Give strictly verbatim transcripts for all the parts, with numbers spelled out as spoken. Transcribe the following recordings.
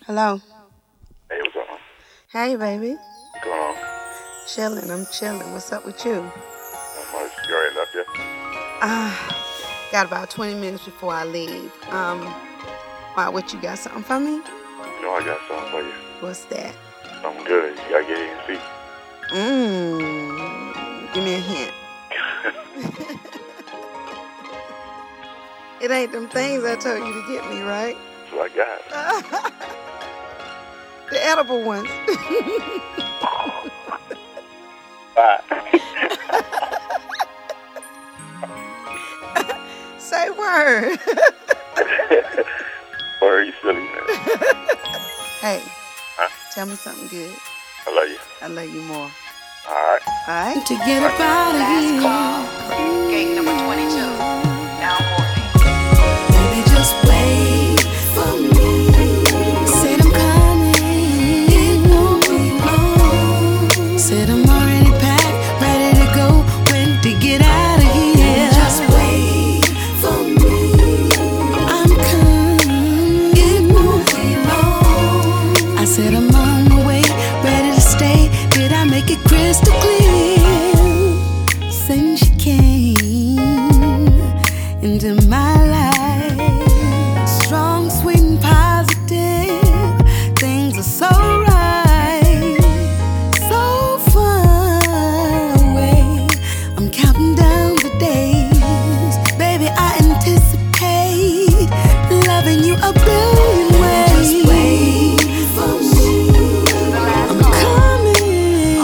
Hello. Hey, what's up, man? Hey, baby. What's going on? Chilling. I'm chilling. What's up with you? Not much. You already left yet? Ah, got about twenty minutes before I leave. Um, why? What you got? Something for me? You know I got something for you. What's that? Something good. You gotta get here and see. Mmm. Give me a hint. It ain't them things I told you to get me, right? That's what I got. The edible ones. Bye. Say word. Or are you silly, man? Hey, Huh? tell me something good. I love you. I love you more. All right. All right? To get up out of here. Call. Gate number twenty-two. Now boarding. Baby, just wait for me. Said I'm coming. It won't be long. Said I'm already packed, ready to go. When to get out of here. Just wait for me. I'm coming. It won't be long. I said I'm on my way, ready to stay. Did I make it crystal clear? Since you came into my life, strong, sweet, and positive, things are so right, so far away. I'm counting down the days, baby. I anticipate loving you a billion ways. Just wait for me. I'm coming.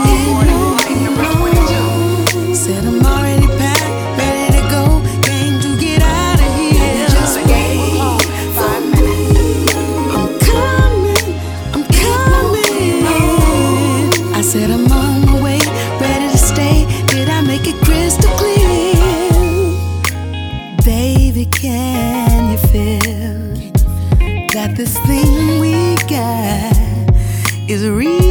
Said I'm already packed, ready to go. Came to get out of here. Just wait for me. I'm coming, I'm coming. I said I'm on my way, ready to stay. Did I make it crystal clear? Baby, can you feel that this thing we got is real?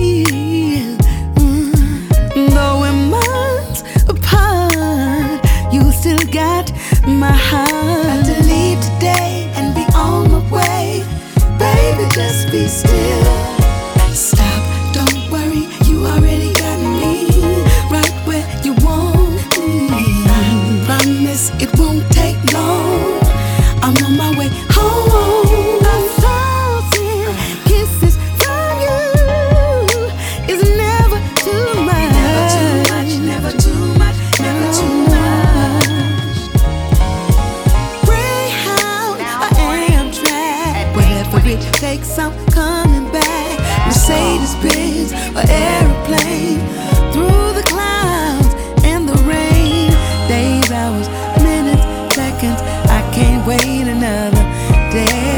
Mm. Though we're months apart, you still got my heart. About to leave today and be on my way. Baby, just be still. Stop, don't worry, you already got me right where you want me. I promise it won't take long. I'm on my way home. A thousand kisses from you is never too much. Never too much, never too much. Greyhound or Amtrak, whatever it takes, I'm coming back. Mercedes Benz or airplane, through the clouds and the rain. Days, hours, minutes, seconds, I can't wait another day.